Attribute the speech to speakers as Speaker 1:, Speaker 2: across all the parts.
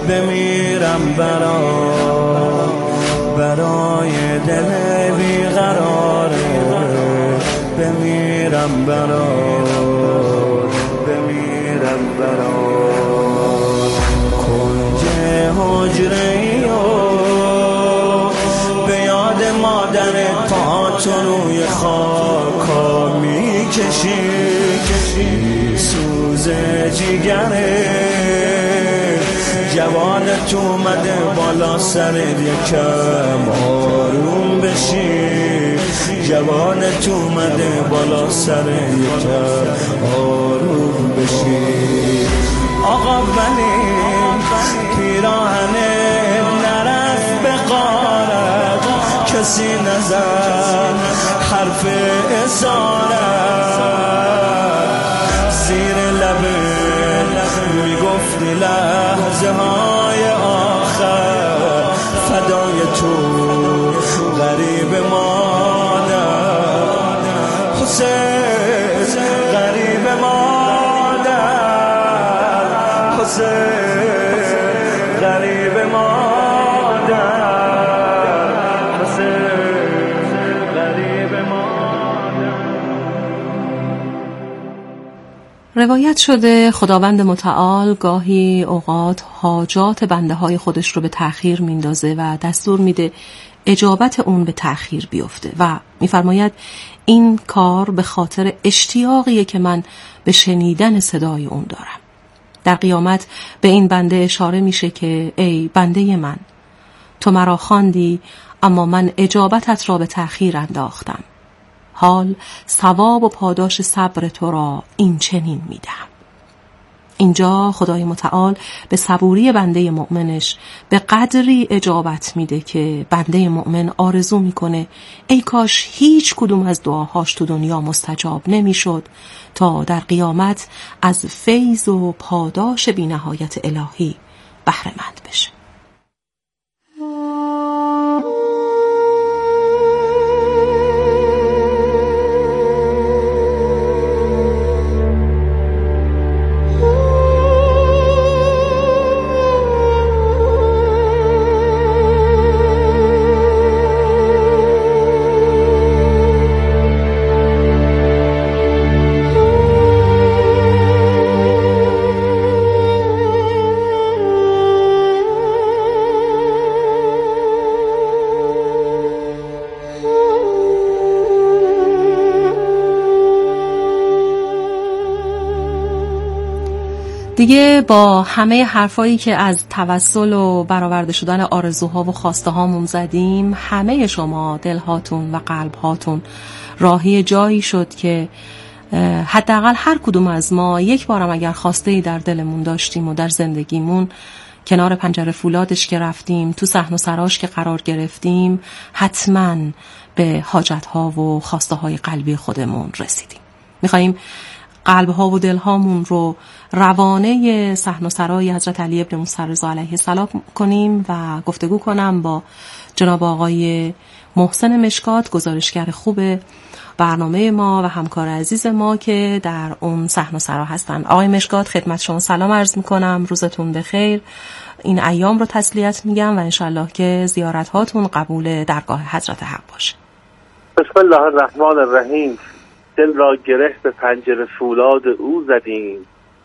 Speaker 1: بمیرم برای دل بیقراره، بمیرم کنج حجره و به یاد مادرت پاتو روی خاکا میکشی، سوز جیگره جوانت اومده بالا سرت، یکم آروم بشی، جوانت اومده بالا سرت، یکم آروم بشی. آقا ولی پیراهنه نرفت به غارت، کسی نزد حرف اسارت، زیر لبت میگفتی لحظه های آخر فدای تو غریب مادر، حسین غریب مادر، حسین غریب مادر، حسین غریب مادر.
Speaker 2: روایت شده خداوند متعال گاهی اوقات حاجات بنده های خودش رو به تأخیر میندازه و دستور میده اجابت اون به تأخیر بیفته و میفرماید این کار به خاطر اشتیاقیه که من به شنیدن صدای اون دارم. در قیامت به این بنده اشاره میشه که ای بنده من، تو مرا خواندی اما من اجابتت را به تأخیر انداختم، حال ثواب و پاداش صبر تو را این چنین میدهم. اینجا خدای متعال به صبوری بنده مؤمنش به قدری اجابت میده که بنده مؤمن آرزو میکنه ای کاش هیچ کدوم از دعاهاش تو دنیا مستجاب نمیشد تا در قیامت از فیض و پاداش بی نهایت الهی بهره مند بشه. دیگه با همه حرفایی که از توسل و برآورده شدن آرزوها و خواسته هامون زدیم، همه شما دلهاتون و قلبهاتون راهی جایی شد که حداقل هر کدوم از ما یک بارم اگر خواسته‌ای در دلمون داشتیم و در زندگیمون کنار پنجره فولادش که رفتیم، تو صحن و سراش که قرار گرفتیم، حتما به حاجت‌ها و خواسته‌های قلبی خودمون رسیدیم. می‌خوایم قلب‌ها و دل‌هامون رو روانه صحن و سرای حضرت علی ابن موسی رضا علیه السلام کنیم و گفتگو کنم با جناب آقای محسن مشکات، گزارشگر خوب برنامه ما و همکار عزیز ما که در اون صحن و سرا هستن. آقای مشکات، خدمت شما سلام عرض میکنم، روزتون بخیر. این ایام رو تسلیت میگم و انشالله که زیارت هاتون قبول درگاه حضرت حق باشه.
Speaker 3: بسم الله الرحمن الرحیم. دل را گره به پنجره فولاد او زدیم،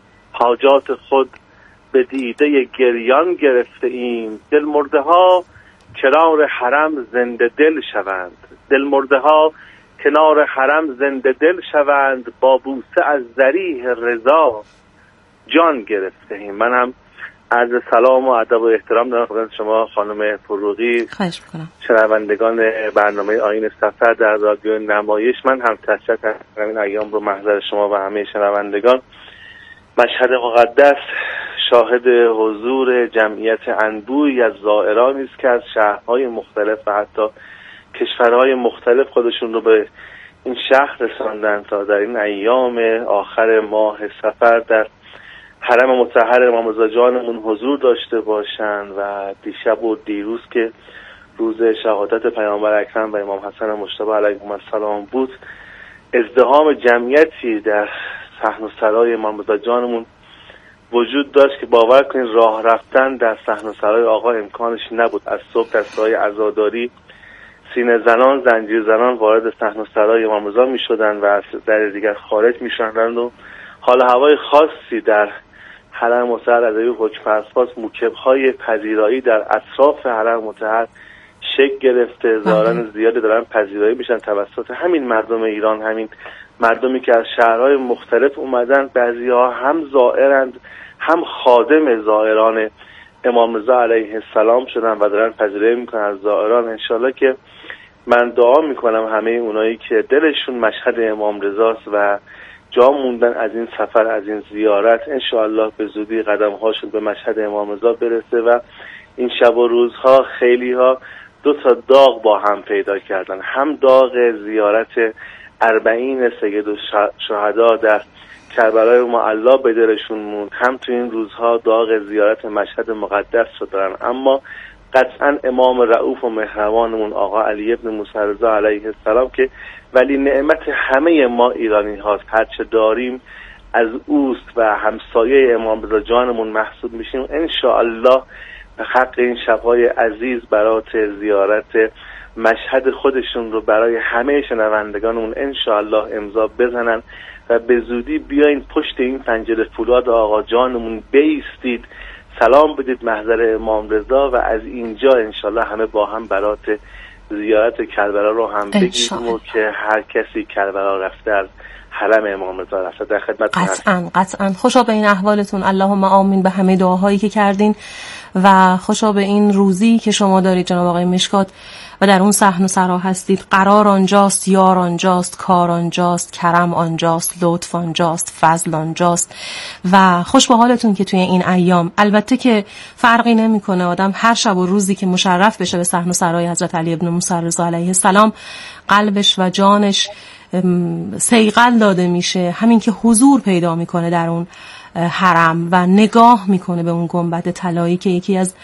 Speaker 3: حاجات خود به دیده گریان گرفته ایم. دل مرده ها کنار حرم زنده دل شوند، دل مرده ها کنار حرم زنده دل شوند. با بوسه از ذریح رضا جان گرفته ایم. من هم عرض سلام و ادب و احترام دارم خدمت شما خانم فروغی،
Speaker 2: خواهش میکنم،
Speaker 3: شنوندگان برنامه آیین سفر در رادیو نمایش. من هم تشکر کنم این ایام رو محضر شما و همه شنوندگان. مشهد مقدس شاهد حضور جمعیت انبوهی از زائرانی است که از شهرهای مختلف و حتی کشورهای مختلف خودشون رو به این شهر رساندن تا در این ایام آخر ماه سفر در حرم مطهر امام رضا جانمون حضور داشته باشند. و دیشب و دیروز که روز شهادت پیامبر اکرم و امام حسن مجتبی علیهم السلام بود، ازدحام جمعیتی در صحن و سرای امام رضا جانمون وجود داشت که باور کنید راه رفتن در صحن سرای آقا امکانش نبود. از صبح در سایه عزاداری سینه زنان، زنجیر زنان وارد صحن سرای امام رضا می شدن و از در دیگر خارج می شدند و حال هوای خاصی در حرم مطهر از حکم فرسپاس موکب‌های پذیرایی در اطراف حرم مطهر شکل گرفته. زائران زیادی دارن پذیرایی میشن توسط همین مردم ایران، همین مردمی که از شهرهای مختلف اومدن. بعضی‌ها هم زائرند هم خادم زائران امام رضا علیه السلام شدن و دارن پذیرایی میکنن از زائران. انشالله که من دعا میکنم همه اونایی که دلشون مشهد امام رضاست و جا موندن از این سفر، از این زیارت، انشالله به زودی قدم‌هاشون به مشهد امام رضا برسه و این شب و روزها خیلی ها دو تا داغ با هم پیدا کردن. هم داغ زیارت 40 سید الشهدا در کربلای معلی به دلشون موند، هم تو این روزها داغ زیارت مشهد مقدس رو دارن. اما قطعا امام رؤوف و مهربانمون آقا علی ابن موسی رضا علیه السلام که ولی نعمت همه ما ایرانی هاست، هرچه داریم از اوست و همسایه امام رضا جانمون محسوب میشیم. انشاءالله به حق این شبهای عزیز برات زیارت مشهد خودشون رو برای همه شنوندگانمون انشاءالله امضا بزنن و به زودی بیاین پشت این پنجره فولاد آقا جانمون بیستید، سلام بدید محضر امام رضا و از اینجا انشاءالله همه با هم برات زیارت کربلا رو هم بگیریم و که هر کسی کربلا رفته از حرم امام رضا رفته در خدمت
Speaker 2: قطعا خوشا به این احوالتون. اللهم آمین به همه دعاهایی که کردین و خوشا به این روزی که شما دارید جناب آقای مشکات و در اون صحن و سرا هستید. قرار آنجاست، یار آنجاست، کار آنجاست، کرم آنجاست، لطف آنجاست، فضل آنجاست و خوش به حالتون که توی این ایام البته که فرقی نمیکنه آدم هر شب و روزی که مشرف بشه به صحن و سرای حضرت علی ابن موسی رضا علیه السلام قلبش و جانش صیقل داده میشه، همین که حضور پیدا میکنه در اون حرم و نگاه میکنه به اون گنبد طلایی که یکی از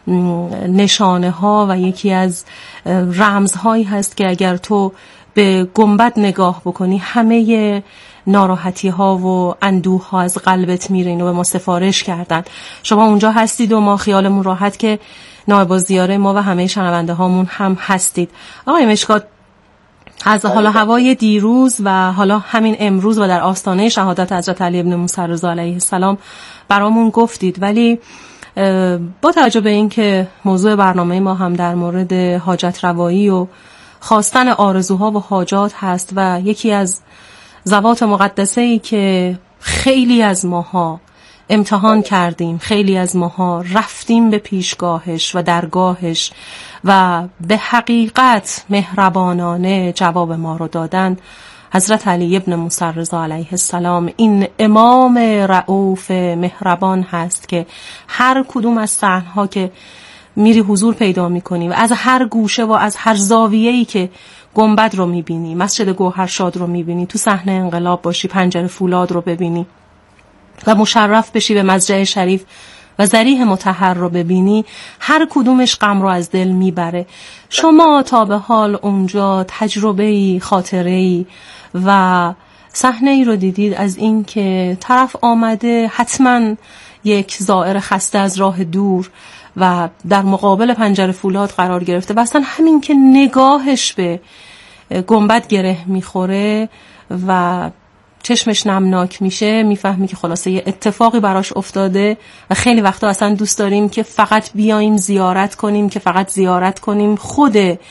Speaker 2: نشانه ها و یکی از رمزهایی هست که اگر تو به گنبد نگاه بکنی همه ناراحتی ها و اندوه ها از قلبت میره. اینو به ما سفارش کردن. شما اونجا هستید و ما خیالمون راحت که نایب الزیاره ما و همه شنونده هامون هم هستید. آقای مشکات، از حالا هوای دیروز و حالا همین امروز و در آستانه شهادت حضرت علی ابن موسی رضا علیه السلام برامون گفتید، ولی با توجه به این که موضوع برنامه ما هم در مورد حاجت روایی و خواستن آرزوها و حاجات هست و یکی از ذوات مقدسه‌ای که خیلی از ماها امتحان کردیم، خیلی از ماها رفتیم به پیشگاهش و درگاهش و به حقیقت مهربانانه جواب ما رو دادن، حضرت علی ابن موسی رضا علیه السلام این امام رؤوف مهربان هست که هر کدوم از صحنها که میری حضور پیدا میکنی و از هر گوشه و از هر زاویه‌ای که گنبد رو میبینی، مسجد گوهرشاد رو میبینی، تو صحنه انقلاب باشی پنجره فولاد رو ببینی و مشرف بشی به مسجد شریف و ضریح مطهر رو ببینی، هر کدومش غم رو از دل میبره. شما تا به حال اونجا تجربه‌ای، خاطره‌ای و صحنه‌ای رو دیدید از این که طرف آمده حتما یک زائر خسته از راه دور و در مقابل پنجره فولاد قرار گرفته و اصلا همین که نگاهش به گنبد گره میخوره و چشمش نمناک میشه میفهمی که خلاصه یه اتفاقی براش افتاده و خیلی وقتا اصلا دوست داریم که فقط بیاییم زیارت کنیم، که فقط زیارت کنیم خود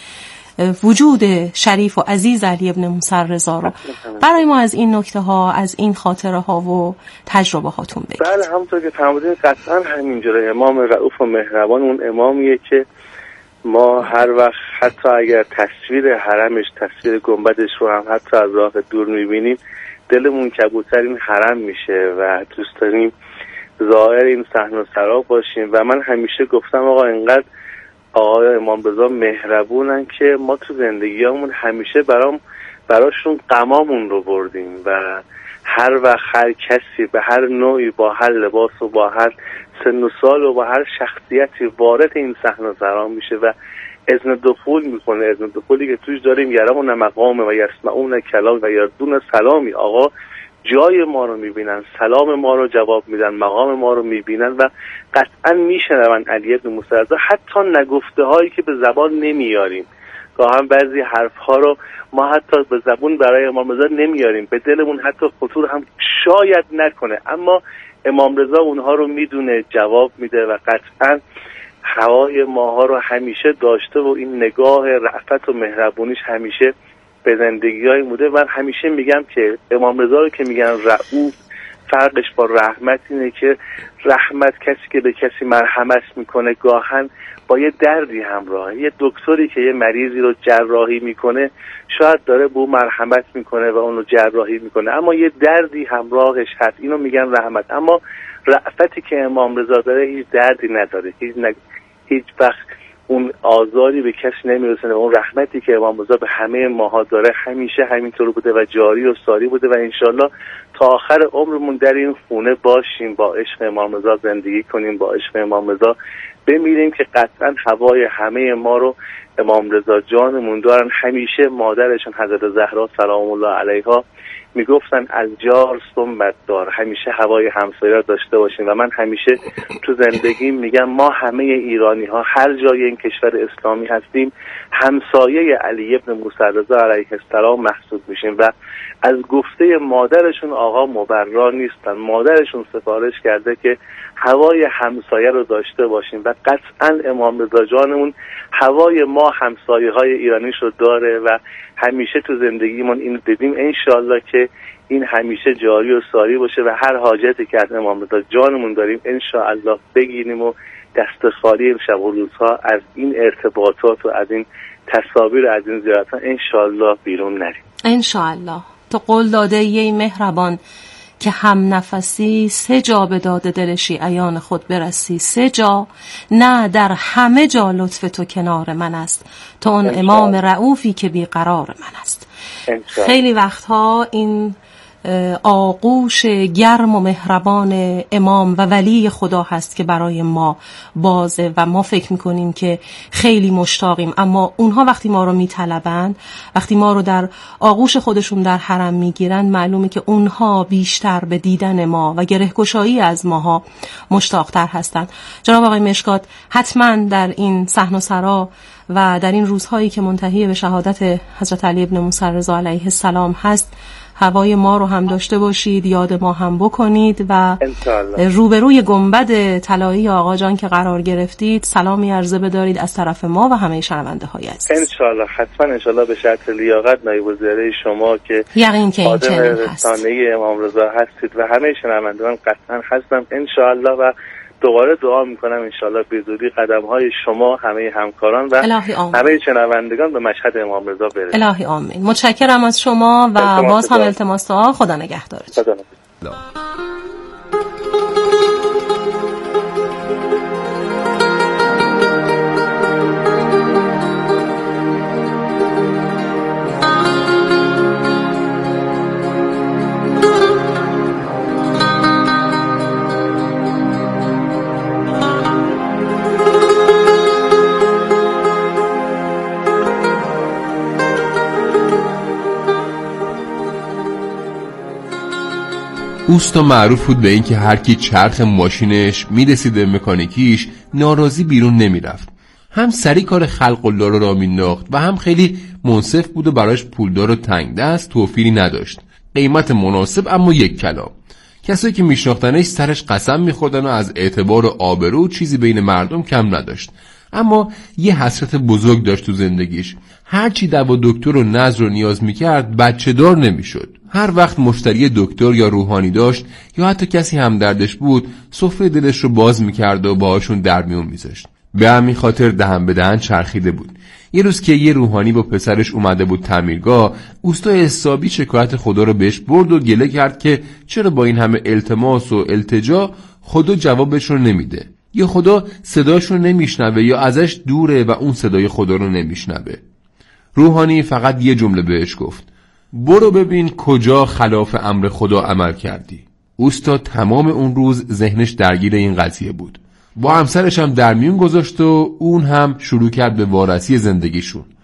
Speaker 2: وجود شریف و عزیز علی ابن موسی رضا رو. برای ما از این نکته ها، از این خاطره ها و تجربه هاتون بگید.
Speaker 3: بله، همونطور که فرمودین قطعا همینجوره. امام رؤوف و مهربان اون امامیه که ما هر وقت حتی اگر تصویر حرمش، تصویر گنبدش رو هم حتی از راه دور میبینیم دلمون کبوتر این حرم میشه و دوست داریم زائر این صحن و سرا باشیم. و من همیشه گفتم آقا اینقدر آقای امام رضا مهربونن که ما تو زندگیامون همیشه براشون غمامون رو بردیم و هر وقت هر کسی به هر نوعی با هر لباس و با هر سن و سال و با هر شخصیتی وارد این صحن و سرا میشه و اذن دخول میکنه. اذن دخولی که توش داریم یرون مقام و یسمعون کلام و یردون سلامی. آقا جای ما رو میبینن، سلام ما رو جواب میدن، مقام ما رو میبینن و قطعا میشنون علی بن موسی رضا، حتی نگفته هایی که به زبان نمیاریم. گاهن بعضی حرف ها رو ما حتی به زبون برای امام رضا نمیاریم، به دلمون حتی خطور هم شاید نکنه، اما امام رضا اونها رو میدونه، جواب میده و قطعا هوای ماها رو همیشه داشته و این نگاه رأفت و مهربونیش همیشه به زندگی های موده. من همیشه میگم که امام رضا رو که میگن رؤوف، فرقش با رحمت اینه که رحمت کسی که به کسی مرحمت میکنه گاهن با یه دردی همراهه. یه دکتری که یه مریضی رو جراحی میکنه شاید داره به اون مرحمت میکنه و اون رو جراحی میکنه، اما یه دردی همراهش هست، اینو میگن رحمت. اما رأفتی که امام رضا داره هیچ دردی نداره، هیچ وقت اون آزاری به کسی نمیرسونه. اون رحمتی که امام رضا به همه ماها داره همیشه همینطور بوده و جاری و ساری بوده و انشالله تا آخر عمرمون در این خونه باشیم، با عشق امام رضا زندگی کنیم، با عشق امام رضا بمیریم که قطعا هوای همه ما رو امام رضا جانمون دارن. همیشه مادرشون حضرت زهرا سلام الله علیها میگفتن الجار ثم الدار، همیشه هوای همسایه را داشته باشیم. و من همیشه تو زندگی میگم ما همه ایرانی ها هر جای این کشور اسلامی هستیم همسایه علی بن موسی رضا علیه السلام محسوب میشیم و از گفته مادرشون آقا مبرا نیستن. مادرشون سفارش کرده که هوای همسایه رو داشته باشیم و قطعا امام رضا جانمون هوای ما همسایه های ایرانیش رو داره و همیشه تو زندگیمون اینو دیدیم. انشالله که این همیشه جاری و ساری باشه و هر حاجتی که از امام رضا جانمون داریم انشالله بگیریم و دست خالی شب و روزها از این ارتباطات و از این تصاویر از این زیارت‌ها انشالله بیرون نریم.
Speaker 2: انشالله. تو قول داده ای مهربان که هم نفسی 3 جا به داد دل شیعیان خود برسی، 3 جا نه در همه جا لطف تو کنار من است، تو اون امام رؤوفی که بیقرار من است. خیلی وقتها این آغوش گرم و مهربان امام و ولی خدا هست که برای ما بازه و ما فکر میکنیم که خیلی مشتاقیم، اما اونها وقتی ما رو میطلبند، وقتی ما رو در آغوش خودشون در حرم میگیرن، معلومه که اونها بیشتر به دیدن ما و گرهگشایی از ماها مشتاقتر هستن. جناب آقای مشکات، حتما در این صحن و سرا و در این روزهایی که منتهی به شهادت حضرت علی بن موسی رضا علیه السلام هست هوای ما رو هم داشته باشید، یاد ما هم بکنید و روبروی گنبد طلایی آقا جان که قرار گرفتید سلامی عرضه بدارید از طرف ما و همه شنونده های عزیز.
Speaker 3: انشالله، حتما انشالله به شرط لیاقت نایب الوزراء شما که
Speaker 2: یقین که این چنین هست،
Speaker 3: رسانه امام رضا هستید و همه شنوندگان قطعا هستم انشالله و دوباره دعا میکنم انشالله به زودی قدم‌های شما، همه همکاران و همه شنوندگان به مشهد امام رضا برسه.
Speaker 2: الهی آمین. متشکرم از شما و باز هم التماس دعا. خدا نگهدارتون.
Speaker 4: اوستا معروف بود به این که هر کی چرخ ماشینش میرسید به مکانیکیش ناراضی بیرون نمیرفت. هم سری کار خلق الله رو را مینداخت و هم خیلی منصف بود و براش پولدار و تنگ دست توفیری نداشت. قیمت مناسب اما یک کلام. کسایی که میشناختنش سرش قسم میخوردن و از اعتبار و آبرو چیزی بین مردم کم نداشت. اما یه حسرت بزرگ داشت تو زندگیش. هرچی دوا دکتر و نظر رو نیاز میکرد بچه دار نمیشد. هر وقت مشتری دکتر یا روحانی داشت یا حتی کسی همدردش بود سفره دلش رو باز میکرد و باهاشون در میون میذاشت. به همین خاطر دهن به دهن چرخیده بود. یه روز که یه روحانی با پسرش اومده بود تعمیرگاه، اوستای حسابی شکایت خدا رو بهش برد و گله کرد که چرا با این همه التماس و التجا خدا جوابش رو نمیده، یا خدا صداش رو نمیشنوه یا ازش دوره و اون صدای خدا رو نمیشنوه. روحانی فقط یه جمله بهش گفت: برو ببین کجا خلاف امر خدا عمل کردی. اوستا تمام اون روز ذهنش درگیر این قضیه بود. با همسرش هم در میون گذاشت و اون هم شروع کرد به وارسی زندگیشون.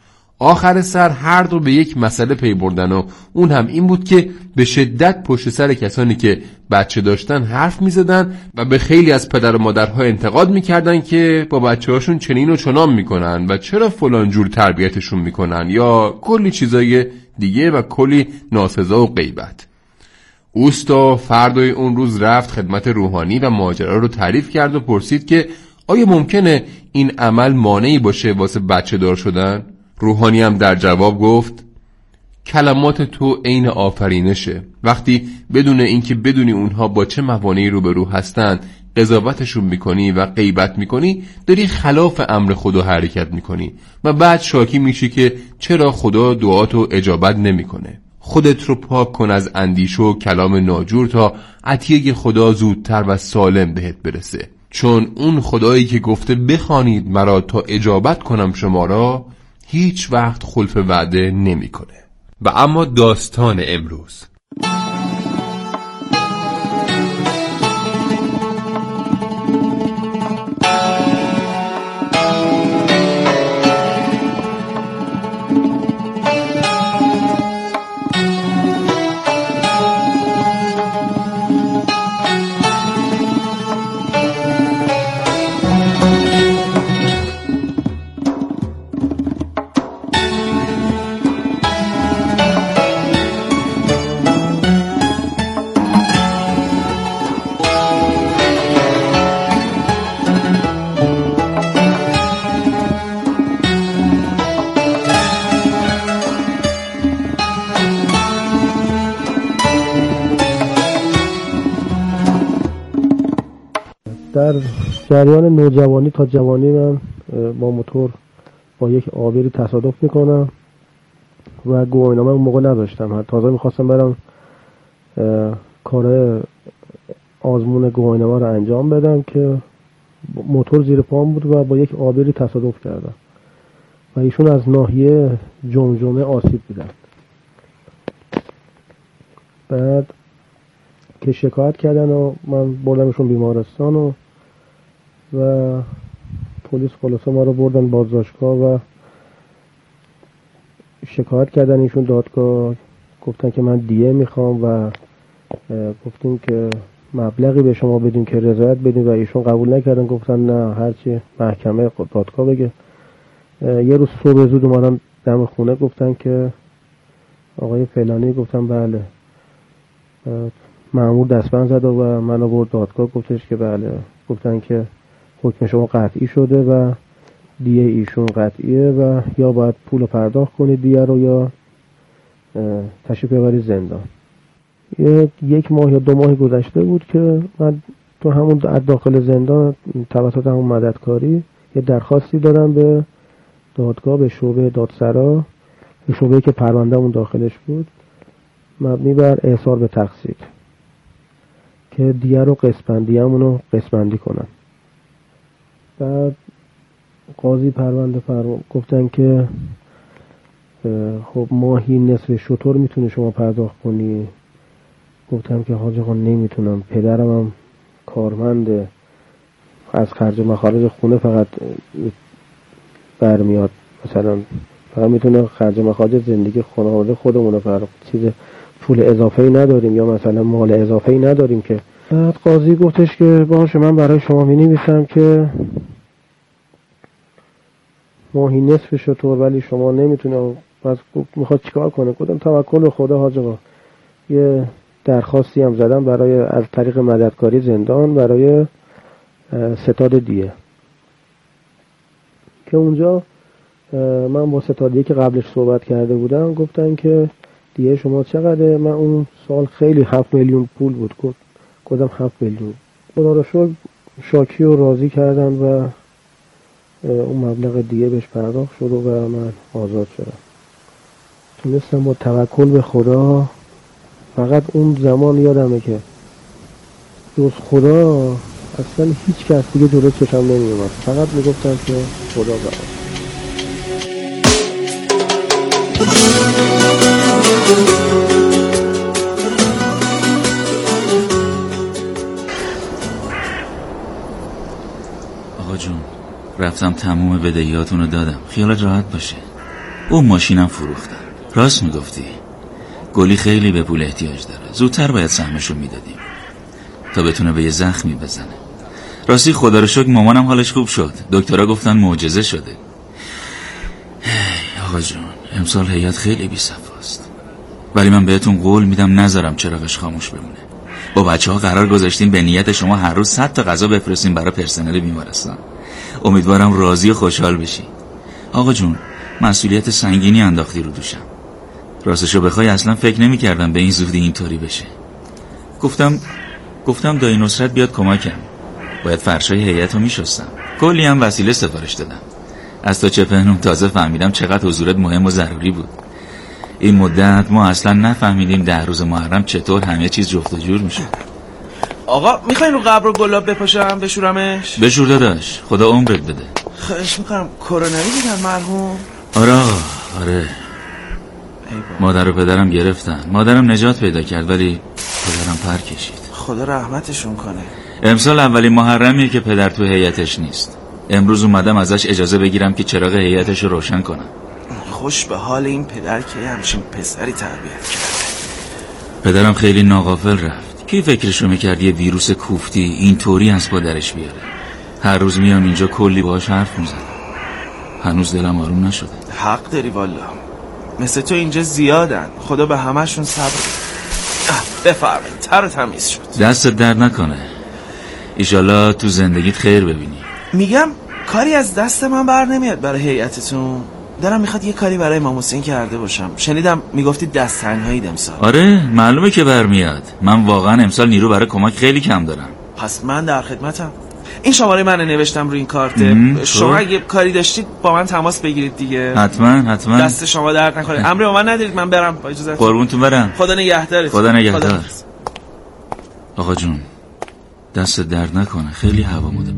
Speaker 4: آخر سر هر دو به یک مسئله پی بردن و اون هم این بود که به شدت پشت سر کسانی که بچه داشتن حرف میزدن و به خیلی از پدر و مادرها انتقاد میکردن که با بچه هاشون چنین و چنان میکنن و چرا فلان جور تربیتشون میکنن یا کلی چیزای دیگه و کلی ناسزا و غیبت. اوستا فردای اون روز رفت خدمت روحانی و ماجرا رو تعریف کرد و پرسید که آیا ممکنه این عمل مانعی باشه واسه بچه دار شدن؟ روحانی هم در جواب گفت کلمات تو عین آفرینشه. وقتی بدون اینکه بدونی اونها با چه موانعی روبرو هستن قضاوتشون میکنی و غیبت میکنی، داری خلاف امر خدا حرکت میکنی و بعد شاکی میشی که چرا خدا دعاتو اجابت نمیکنه. خودت رو پاک کن از اندیشه و کلام ناجور تا عطیه خدا زودتر و سالم بهت برسه، چون اون خدایی که گفته بخوانید مرا تا اجابت کنم شما را هیچ وقت خلف وعده نمیکنه. و اما داستان امروز.
Speaker 5: در جریان نوجوانی تا جوانی من با موتور با یک آبری تصادف میکنم و گواهینامه اون موقع نداشتم. تازه میخواستم برم کار آزمون گواهینامه رو انجام بدم که موتور زیر پام بود و با یک آبری تصادف کردم و ایشون از ناحیه جمجمه آسیب دیدن. بعد که شکایت کردن و من بردمشون بیمارستان و پلیس خلاصه ما رو بردن بازداشتگاه و شکایت کردن ایشون دادگاه. گفتن که من دیه میخوام و گفتیم که مبلغی به شما بدیم که رضایت بدیم و ایشون قبول نکردن. گفتن نه هرچی محکمه دادگاه بگه. یه روز صبح زود اومدن دم خونه گفتن که آقای فلانی. گفتم بله. مأمور دستبند زد و منو برد دادگاه. گفتش که بله. گفتن که حکم شما قطعی شده و دیه ایشون قطعیه و یا باید پول پرداخت کنید دیه رو یا تشریف ببرید زندان. یک ماه یا 2 ماه گذشته بود که من تو همون داخل زندان توسط همون مددکاری یه درخواستی دادم به دادگاه، به شعبه دادسرا، به شعبه‌ای که پرونده‌مون داخلش بود، مبنی بر احصار به تقصیر که دیه رو قسمندیمون رو قسمندی کنن. بعد قاضی پرونده گفتن که خب ماهی نصف شتر میتونه شما پرداخت کنی. گفتم که حاج آقا نمیتونم، پدرم هم کارمنده، از خرج مخارج خونه فقط برمیاد، مثلا فقط میتونه خرج مخارج زندگی خانواده خودمونه، فقط چیز پول اضافه‌ای نداریم یا مثلا مال اضافه‌ای نداریم که. بعد قاضی گفتش که باشه من برای شما می‌نویسم که ماهی نصف شتر ولی شما نمیتونه. پس میخواد چیکار کنه؟ گفتم توکل به خدا حاج آقا. یه درخواستی هم زدم برای از طریق مددکاری زندان برای ستاد دیه که اونجا من با ستادیه که قبلش صحبت کرده بودم گفتن که دیه شما چقدره؟ من اون سال خیلی 7 میلیون پول بود. گفتم 7 میلیون. خدا رو شکر شاکی رو راضی کردن و اون مبلغ دیگه بهش پرداخت شد و من آزاد شدم. تونستم با توکل به خدا. فقط اون زمان یادمه که جز خدا اصلا هیچ کس دیگه جلوی چشم نمی اومد. فقط میگفتم که خدا بخواد.
Speaker 6: آقا جون رفتم تموم بدهیاتونو دادم، خیالت راحت باشه. اون ماشینم فروختم. راست میگفتی، گلی خیلی به پول احتیاج داره. زودتر باید سهمشو میدادیم تا بتونه به یه زخمی بزنه. راستی خدا رو شکر مامانم حالش خوب شد. دکترها گفتن معجزه شده. آقا جون، امسال هیئت خیلی بی‌صفاست، ولی من بهتون قول میدم نذارم چراغش خاموش بمونه. با بچه‌ها قرار گذاشتیم به نیت شما هر روز 100 تا غذا بفرستیم برای پرسنل بیمارستان. امیدوارم راضی و خوشحال بشی. آقا جون، مسئولیت سنگینی انداختی رو دوشم. راستشو بخوای اصلا فکر نمی‌کردم به این زودی اینطوری بشه. گفتم دایی نصرت بیاد کمکم. باید فرشای هیئت رو میشستم. کلی هم وسیله سفارش دادم. از تا چه پهنم تازه فهمیدم چقدر حضورت مهم و ضروری بود. این مدت ما اصلا نفهمیدیم 10 روز محرم چطور همه چیز جفت و جور میشه.
Speaker 7: آقا میخواین رو قبر و گلاب بپاشم بشورمش؟
Speaker 6: بشور داداش، خدا عمرت بده.
Speaker 7: خواهش میکنم. کرونری دیدن مرحوم؟
Speaker 6: آره آقا، آره. مادر و پدرم گرفتن. مادرم نجات پیدا کرد ولی پدرم پر کشید.
Speaker 7: خدا رحمتشون کنه.
Speaker 6: امسال اولین محرمیه که پدر تو هیئتش نیست. امروز اومدم ازش اجازه بگیرم که چراغ هیئتش رو روشن کنم.
Speaker 7: خوش به حال این پدر که همچین پسری تربیت کرده.
Speaker 6: پدرم خیلی ناغافل رفت. کی فکرشو میکرد یه ویروس کوفتی اینطوری از پدرش بیاره؟ هر روز میام اینجا کلی باهاش حرف میزنم. هنوز دلم آروم نشده.
Speaker 7: حق داری والا، مثل تو اینجا زیادن. خدا به همشون صبر. بفرمایید، تر و تمیز شد.
Speaker 6: دستت درد نکنه. ایشالله تو زندگیت خیر ببینی.
Speaker 7: میگم کاری از دست من بر نمیاد برای هیئتتون. دلم میخواد یه کاری برای امام حسین کرده باشم. شنیدم میگفتی دست تنهایید امسال.
Speaker 6: آره معلومه که برمیاد. من واقعا امسال نیرو برای کمک خیلی کم دارم.
Speaker 7: پس من در خدمتم. این شماره من نوشتم روی این کارت. شما اگه کاری داشتید با من تماس بگیرید دیگه.
Speaker 6: حتما.
Speaker 7: دست شما درد نکنه. امری با من ندارید، من برم با اجازهتون.
Speaker 6: قربونتون برم.
Speaker 7: خدا نگهدارت.
Speaker 6: خدا نگهدار. آقا جون دست درد نکنه، خیلی هوا موده.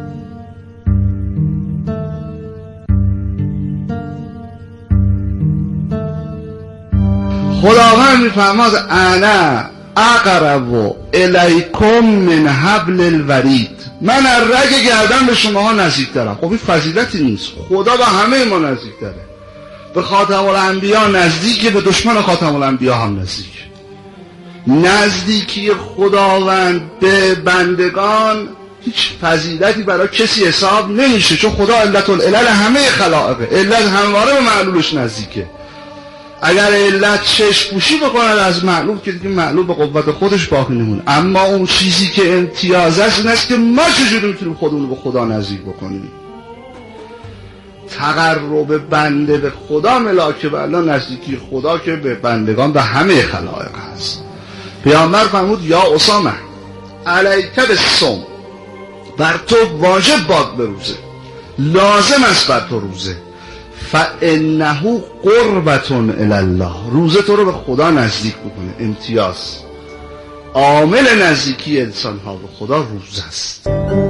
Speaker 8: خداوند میفرماد انا اقرب الیکم من حبل الورید، من از رگ گردن به شما ها نزدیکترم. خب این فضیلتی نیست؟ خدا به همه ما نزدیکتره. به خاتم الانبیا نزدیکه، به دشمن خاتم الانبیا هم نزدیک. نزدیکی خداوند به بندگان هیچ فضیلتی برای کسی حساب نمیشه، چون خدا علت العلل همه خلائقه. علت همواره به معلولش نزدیکه. اگر علت چشم پوشی بکنه از معلول که دیگه معلول به قوت خودش باقی نمونه. اما اون چیزی که امتیاز است این است که ما چجوری میتونیم خودمون به خدا نزدیک بکنیم. تقرب بنده به خدا ملاک بالله، نزدیکی خدا که به بندگان به همه خلائق هست. پیامبر فرمود یا اسامه علیک بالصوم، بر تو واجب باد به روزه، لازم است بر تو روزه. فانه قربة الی الله، روزه تو رو به خدا نزدیک بکنه. امتیاز عامل نزدیکی انسان ها به خدا روزه است.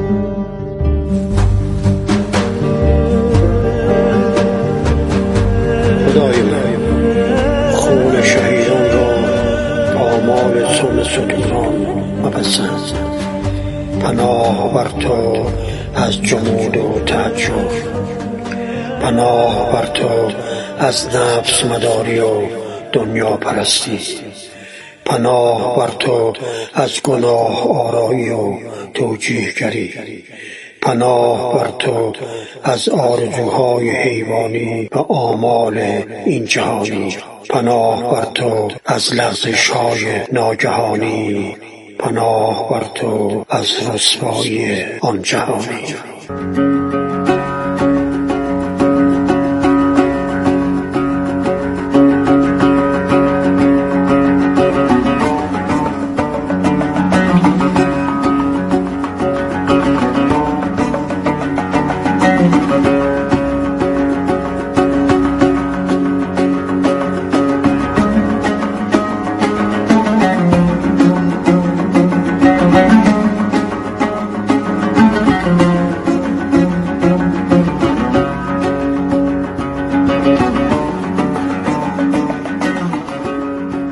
Speaker 9: خدای من خون شهیدان را آمال سن ستودان مپسند. پناه بر تو از جمود و تعجب، پناه بر تو از نفس مداری و دنیا پرستی، پناه بر تو از گناه آرایی و توجیهگری، پناه بر تو از آرزوهای حیوانی و آمال این جهانی، پناه بر تو از لغزش‌های ناگهانی، پناه بر تو از رسوایی آن جهانی.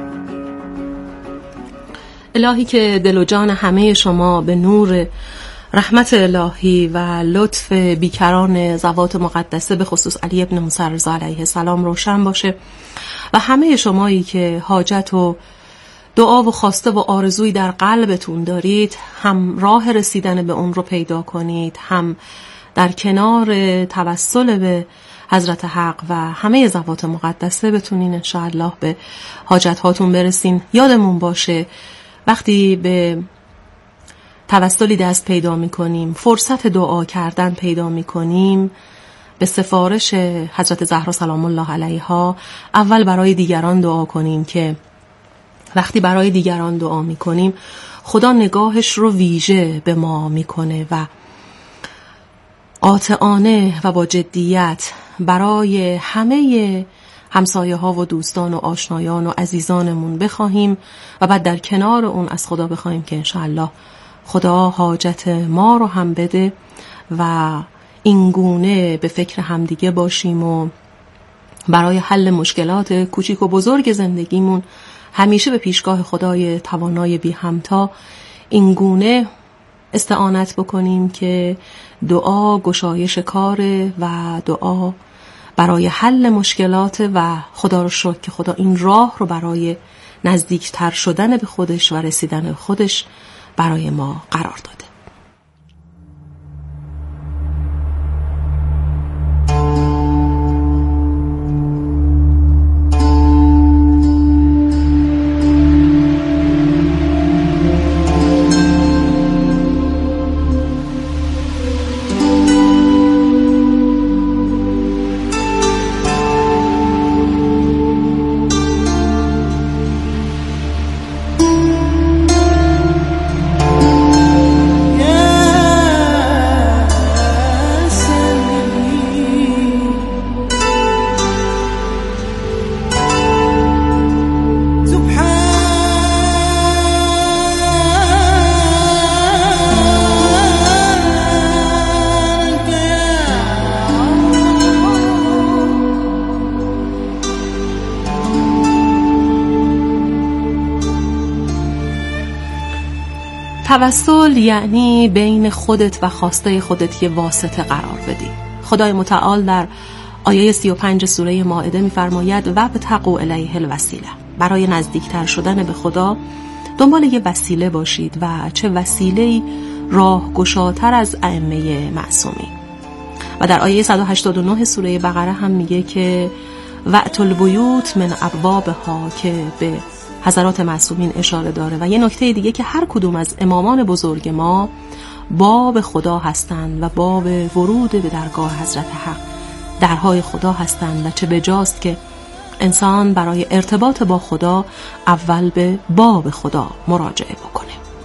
Speaker 2: الهی که دل و جان همه شما به نور رحمت الهی و لطف بیکران زوات مقدسه به خصوص علی ابن موسی رضا علیه السلام روشن باشه و همه شمایی که حاجت و دعا و خواسته و آرزویی در قلبتون دارید هم راه رسیدن به اون رو پیدا کنید، هم در کنار توسل به حضرت حق و همه زوات مقدسه بتونین انشاءالله به حاجت هاتون برسین. یادمون باشه وقتی به توسلی دست پیدا میکنیم، فرصت دعا کردن پیدا میکنیم، به سفارش حضرت زهرا سلام الله علیها اول برای دیگران دعا کنیم که وقتی برای دیگران دعا میکنیم خدا نگاهش رو ویژه به ما میکنه و قاطعانه و با جدیت برای همه همسایه ها و دوستان و آشنایان و عزیزانمون بخواهیم و بعد در کنار اون از خدا بخواهیم که انشاءالله خدا حاجت ما رو هم بده و این گونه به فکر همدیگه باشیم و برای حل مشکلات کوچیک و بزرگ زندگیمون همیشه به پیشگاه خدای توانای بی همتا این گونه استعانت بکنیم که دعا گشایش کاره و دعا برای حل مشکلات و خدا رو شکر که خدا این راه رو برای نزدیکتر شدن به خودش و رسیدن به خودش برای ما قرار داده. توسل یعنی بین خودت و خواسته خودت یه واسطه قرار بدی. خدای متعال در آیه 35 سوره مائده می‌فرماید و بتقوا الیه الوسیله. برای نزدیکتر شدن به خدا دنبال یه وسیله باشید و چه وسیله‌ای راهگشاتر از ائمه معصومین. و در آیه 189 سوره بقره هم میگه که وأتوا البیوت من ابوابها که به حضرات معصومین اشاره داره. و یه نکته دیگه که هر کدوم از امامان بزرگ ما باب خدا هستند و باب ورود به درگاه حضرت حق درهای خدا هستند و چه بجاست که انسان برای ارتباط با خدا اول به باب خدا مراجعه بکنه.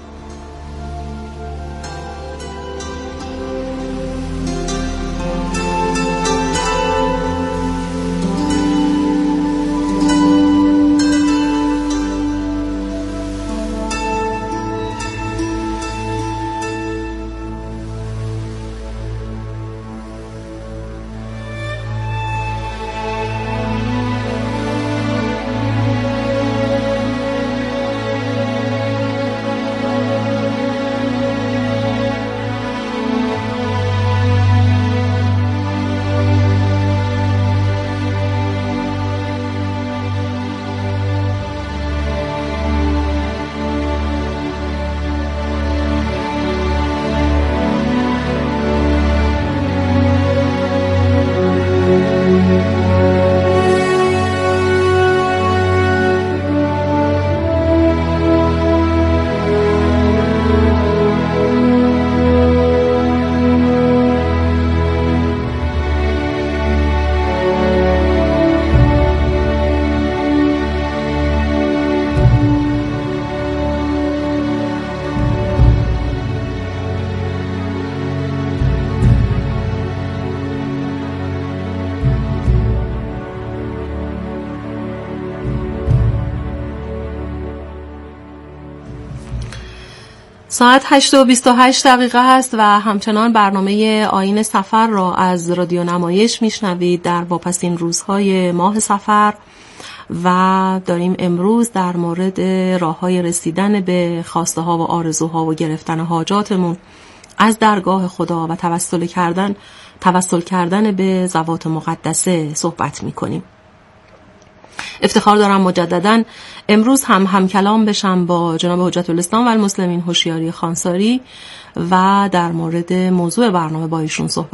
Speaker 2: ساعت 8:28 است و همچنان برنامه آیین سفر را از رادیو نمایش میشنوید در واپسین روزهای ماه سفر و داریم امروز در مورد راه‌های رسیدن به خواسته ها و آرزوها و گرفتن حاجاتمون از درگاه خدا و توسل کردن به ذوات مقدسه صحبت می‌کنیم. افتخار دارم مجدداً امروز هم کلام بشم با جناب حجت الاسلام و المسلمین هوشیاری خانساری و در مورد موضوع برنامه با ایشون صحبت